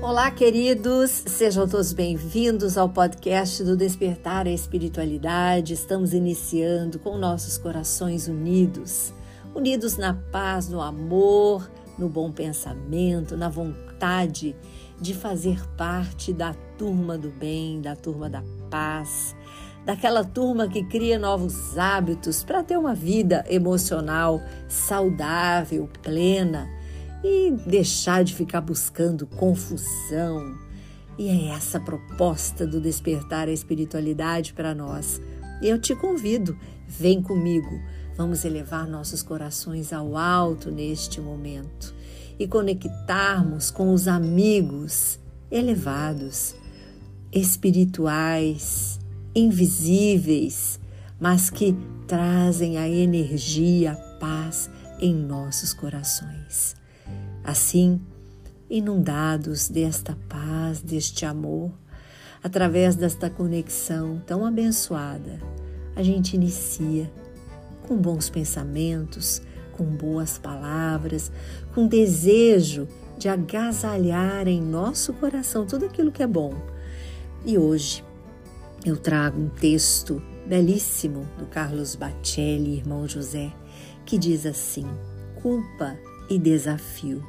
Olá, queridos, sejam todos bem-vindos ao podcast do Despertar a Espiritualidade. Estamos iniciando com nossos corações unidos na paz, no amor, no bom pensamento, na vontade de fazer parte da turma do bem, da turma da paz, daquela turma que cria novos hábitos para ter uma vida emocional saudável, plena, e deixar de ficar buscando confusão. E é essa a proposta do Despertar a Espiritualidade para nós. E eu te convido, vem comigo, vamos elevar nossos corações ao alto neste momento e conectarmos com os amigos elevados, espirituais, invisíveis, mas que trazem a energia, a paz em nossos corações. Assim, inundados desta paz, deste amor, através desta conexão tão abençoada, a gente inicia com bons pensamentos, com boas palavras, com desejo de agasalhar em nosso coração tudo aquilo que é bom. E hoje eu trago um texto belíssimo do Carlos Bacelli, irmão José, que diz assim: culpa e desafio.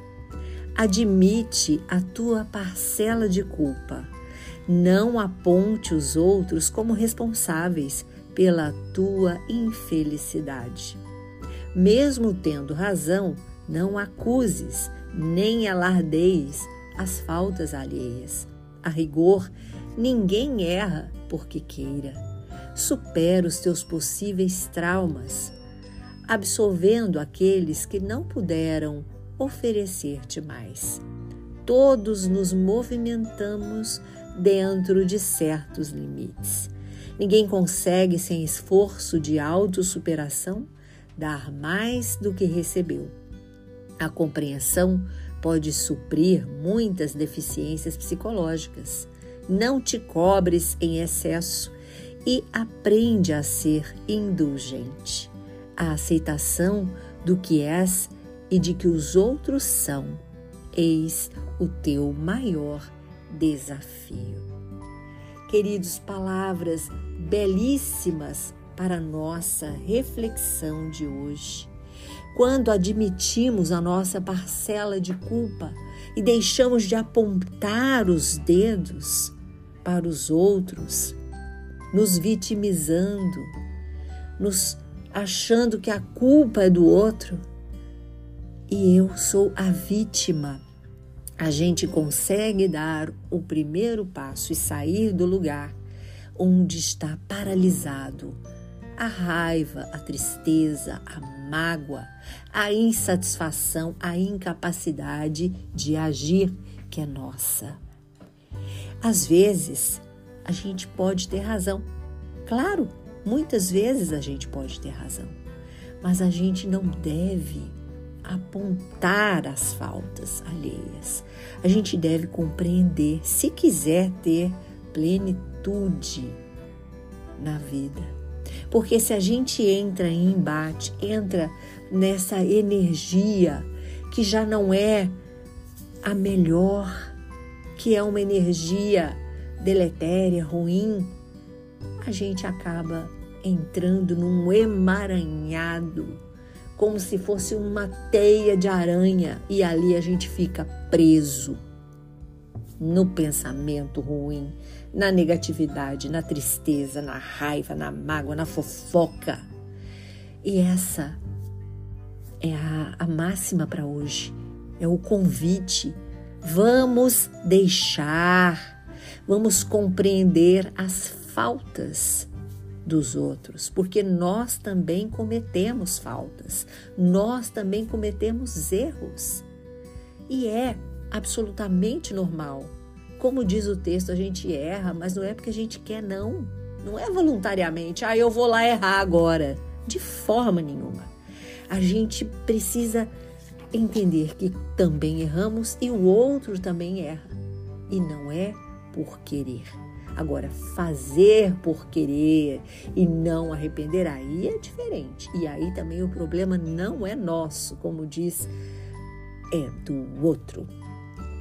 Admite a tua parcela de culpa. Não aponte os outros como responsáveis pela tua infelicidade. Mesmo tendo razão, não acuses nem alardees as faltas alheias. A rigor, ninguém erra porque queira. Supera os teus possíveis traumas, absolvendo aqueles que não puderam oferecer-te mais. Todos nos movimentamos dentro de certos limites. Ninguém consegue, sem esforço de autossuperação, dar mais do que recebeu. A compreensão pode suprir muitas deficiências psicológicas. Não te cobres em excesso e aprende a ser indulgente. A aceitação do que és e de que os outros são, eis o teu maior desafio. Queridos, palavras belíssimas para a nossa reflexão de hoje. Quando admitimos a nossa parcela de culpa e deixamos de apontar os dedos para os outros, nos vitimizando, nos achando que a culpa é do outro, e eu sou a vítima, a gente consegue dar o primeiro passo e sair do lugar onde está paralisado a raiva, a tristeza, a mágoa, a insatisfação, a incapacidade de agir que é nossa. Às vezes, a gente pode ter razão. Claro, muitas vezes a gente pode ter razão, mas a gente não deve apontar as faltas alheias. A gente deve compreender, se quiser ter plenitude na vida. Porque se a gente entra em embate, entra nessa energia que já não é a melhor, que é uma energia deletéria, ruim, a gente acaba entrando num emaranhado, como se fosse uma teia de aranha, e ali a gente fica preso no pensamento ruim, na negatividade, na tristeza, na raiva, na mágoa, na fofoca. E essa é a máxima para hoje, é o convite. Vamos deixar, vamos compreender as faltas dos outros, porque nós também cometemos faltas, nós também cometemos erros, e é absolutamente normal. Como diz o texto, a gente erra, mas não é porque a gente quer, não é voluntariamente, eu vou lá errar agora, de forma nenhuma. A gente precisa entender que também erramos e o outro também erra, e não é por querer. Agora, fazer por querer e não arrepender, aí é diferente. E aí também o problema não é nosso, como diz, é do outro.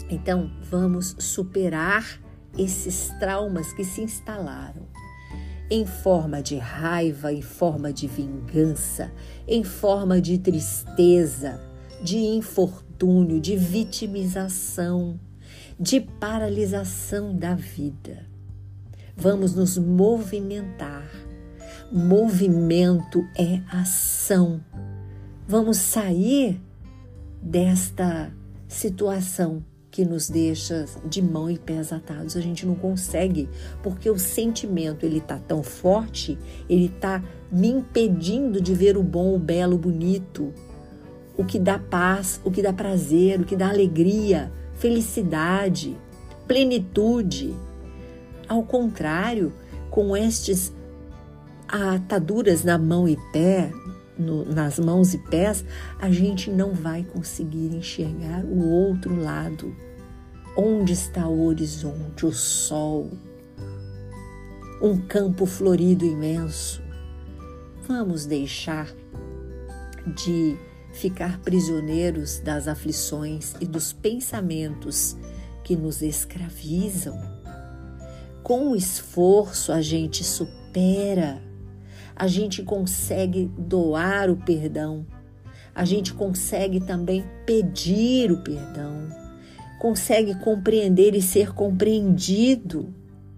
Então, vamos superar esses traumas que se instalaram em forma de raiva, em forma de vingança, em forma de tristeza, de infortúnio, de vitimização, de paralisação da vida. Vamos nos movimentar. Movimento é ação. Vamos sair desta situação que nos deixa de mão e pés atados. A gente não consegue, porque o sentimento ele está tão forte, ele está me impedindo de ver o bom, o belo, o bonito, o que dá paz, o que dá prazer, o que dá alegria, felicidade, plenitude. Ao contrário, com estes ataduras na mão e pé, nas mãos e pés, a gente não vai conseguir enxergar o outro lado. Onde está o horizonte, o sol, um campo florido imenso. Vamos deixar de ficar prisioneiros das aflições e dos pensamentos que nos escravizam. Com o esforço a gente supera. A gente consegue doar o perdão, a gente consegue também pedir o perdão, consegue compreender e ser compreendido.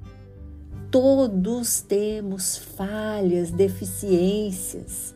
Todos temos falhas, deficiências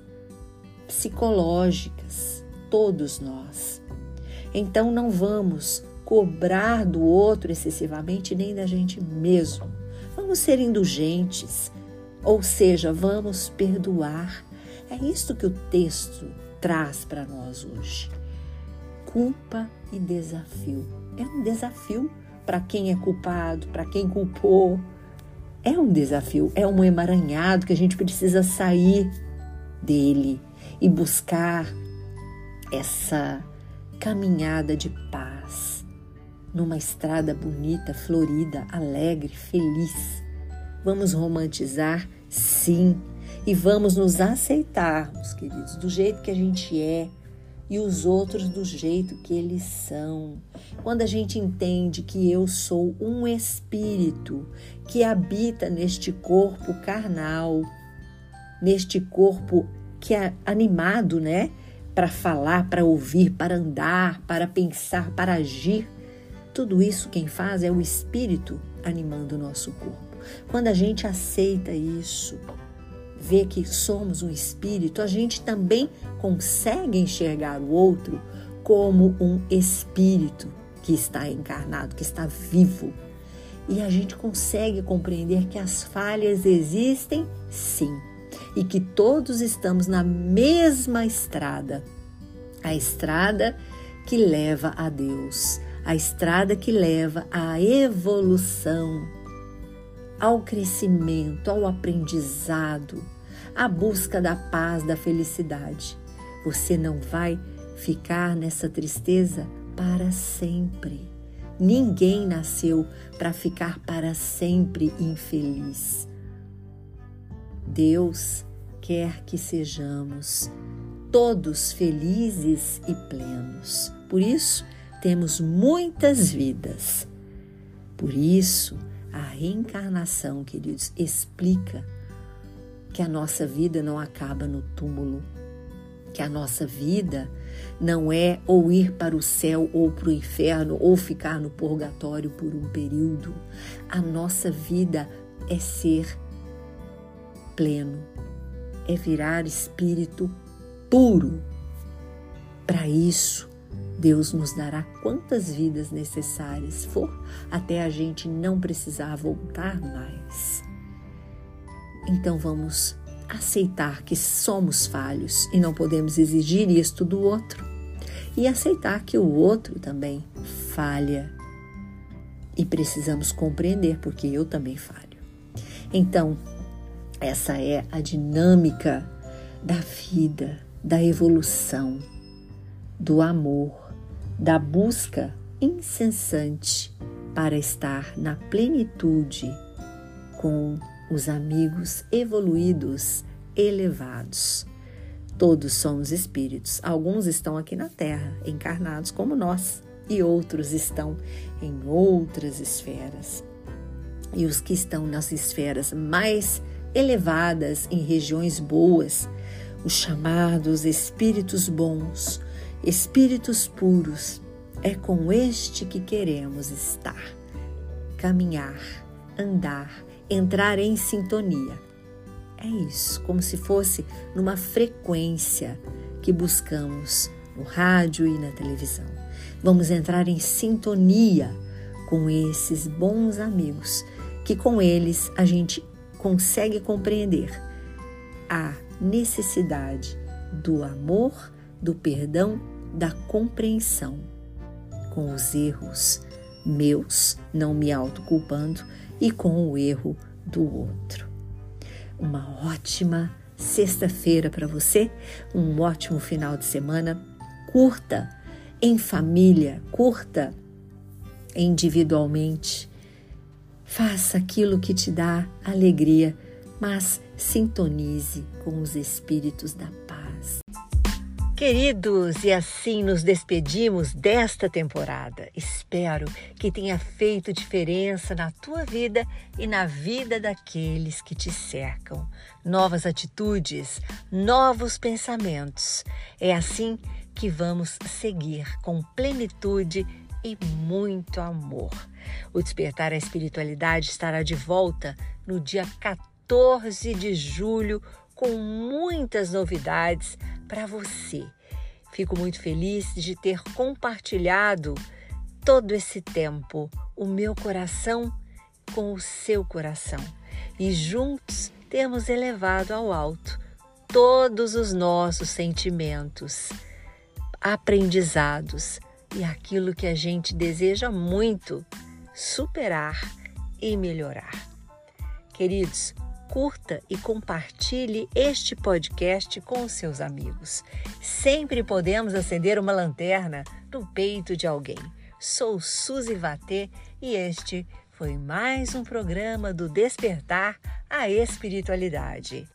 psicológicas, todos nós. Então não vamos cobrar do outro excessivamente, nem da gente mesmo. Vamos ser indulgentes. Ou seja, vamos perdoar. É isso que o texto traz para nós hoje. Culpa e desafio. É um desafio para quem é culpado, para quem culpou. É um desafio, é um emaranhado que a gente precisa sair dele e buscar essa caminhada de paz numa estrada bonita, florida, alegre, feliz. Vamos romantizar, sim, e vamos nos aceitarmos, queridos, do jeito que a gente é e os outros do jeito que eles são. Quando a gente entende que eu sou um espírito que habita neste corpo carnal, neste corpo que é animado, né? Para falar, para ouvir, para andar, para pensar, para agir. Tudo isso quem faz é o espírito animando o nosso corpo. Quando a gente aceita isso, vê que somos um espírito, a gente também consegue enxergar o outro como um espírito que está encarnado, que está vivo. E a gente consegue compreender que as falhas existem, sim, e que todos estamos na mesma estrada, a estrada que leva a Deus, a estrada que leva à evolução, ao crescimento, ao aprendizado, à busca da paz, da felicidade. Você não vai ficar nessa tristeza para sempre. Ninguém nasceu para ficar para sempre infeliz. Deus quer que sejamos todos felizes e plenos. Por isso, temos muitas vidas. Por isso, a reencarnação, queridos, explica que a nossa vida não acaba no túmulo, que a nossa vida não é ou ir para o céu ou para o inferno ou ficar no purgatório por um período. A nossa vida é ser pleno, é virar espírito puro. Para isso, Deus nos dará quantas vidas necessárias for até a gente não precisar voltar mais. Então vamos aceitar que somos falhos e não podemos exigir isto do outro. E aceitar que o outro também falha. E precisamos compreender, porque eu também falho. Então, essa é a dinâmica da vida, da evolução, do amor, da busca incessante para estar na plenitude com os amigos evoluídos, elevados. Todos somos espíritos. Alguns estão aqui na Terra, encarnados como nós, e outros estão em outras esferas. E os que estão nas esferas mais elevadas, em regiões boas, os chamados espíritos bons, espíritos puros, é com este que queremos estar, caminhar, andar, entrar em sintonia. É isso, como se fosse numa frequência que buscamos no rádio e na televisão. Vamos entrar em sintonia com esses bons amigos, que com eles a gente consegue compreender a necessidade do amor, do perdão, da compreensão com os erros meus, não me autoculpando, e com o erro do outro. Uma ótima sexta-feira para você, um ótimo final de semana. Curta em família, curta individualmente. Faça aquilo que te dá alegria, mas sintonize com os espíritos da paz. Queridos, e assim nos despedimos desta temporada. Espero que tenha feito diferença na tua vida e na vida daqueles que te cercam. Novas atitudes, novos pensamentos. É assim que vamos seguir com plenitude e muito amor. O Despertar à Espiritualidade estará de volta no dia 14 de julho com muitas novidades para você. Fico muito feliz de ter compartilhado todo esse tempo, o meu coração com o seu coração. E juntos temos elevado ao alto todos os nossos sentimentos, aprendizados e aquilo que a gente deseja muito superar e melhorar. Queridos, curta e compartilhe este podcast com os seus amigos. Sempre podemos acender uma lanterna no peito de alguém. Sou Suzy Vatê e este foi mais um programa do Despertar à Espiritualidade.